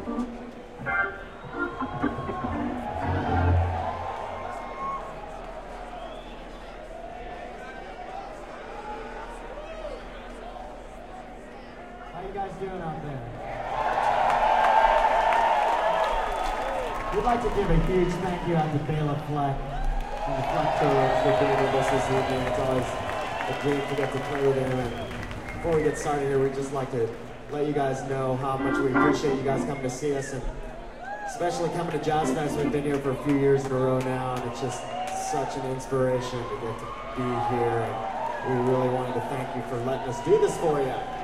How you guys doing out there? We'd like to give a huge thank you out to Bela Fleck and the Fleck Tours for being with us this evening. It's always a dream to get to play with him. And before we get started here, we'd just like to let you guys know how much we appreciate you guys coming to see us, and especially coming to Jazz Fest. We've been here for a few years in a row now, and it's just such an inspiration to get to be here. And we really wanted to thank you for letting us do this for you.